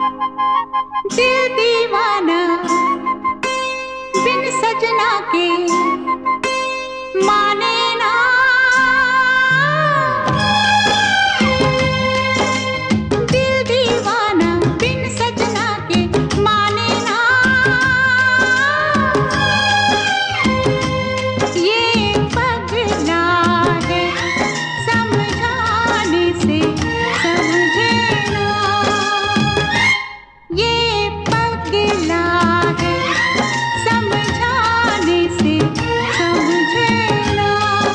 दिल दीवाना बिन सजना के माने ना। दिल दीवाना बिन सजना के माने ना। ये पगला है समझाने से समझे ना। ये पगला है समझाने से समझे ना।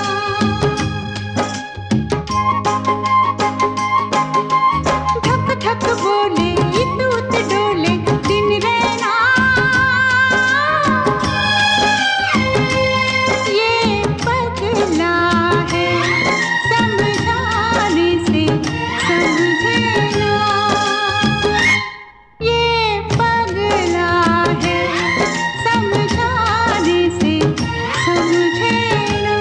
धक धक बोले इत उत डोले दिन रहना। ये पगला है समझाने से समझे ना। ये पगला है समझाने से समझे ना।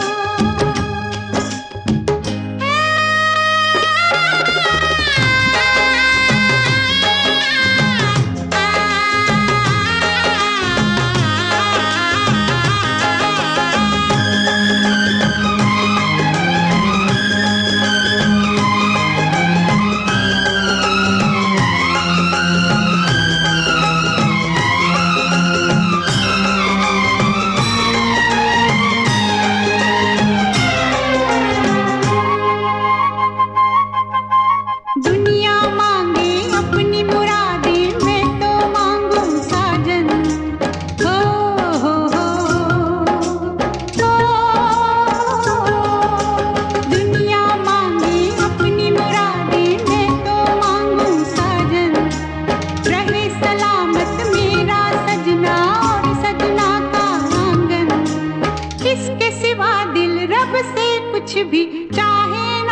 दुनिया मांगे अपनी मुरादें मैं तो मांगू साजन। हो हो हो हो। दुनिया मांगे अपनी मुरादें मैं तो मांगू साजन। रहे सलामत मेरा सजना और सजना का आंगन। इसके सिवा दिल रब से कुछ भी चाहे ना।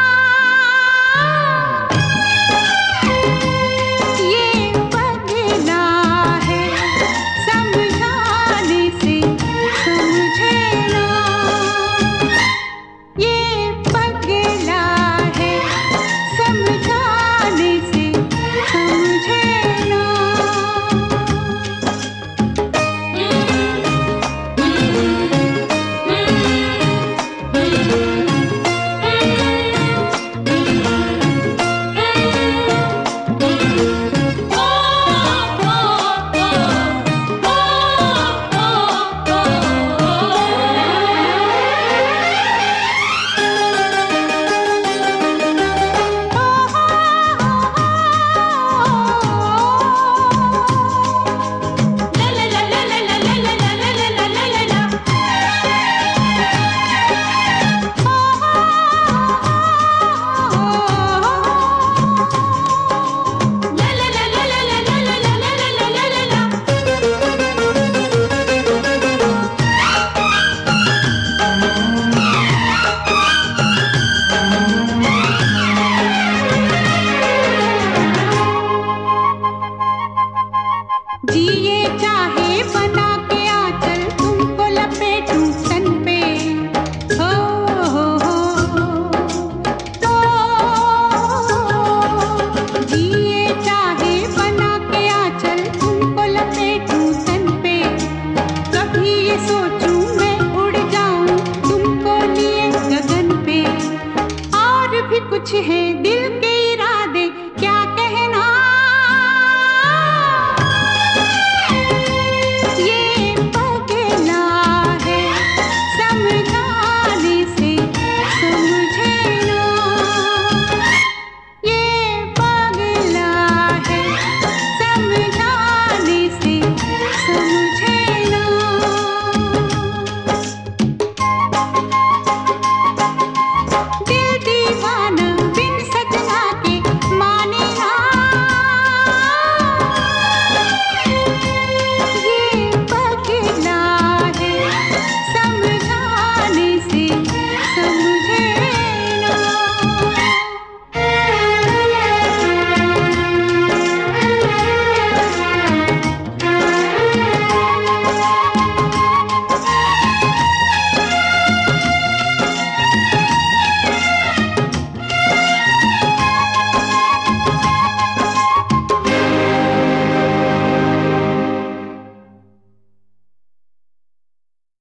ये पगला है समझाने से समझे ना। ये पगला है समझाने से समझे ना। जिए चाहे बना के आंचल तुमको लपेटूं तन पे। हो जिए चाहे बना के आंचल तुमको लपेटूं तन पे। कभी ये सोचूं मैं उड़ जाऊं तुमको लिए गगन पे। और भी कुछ है दिल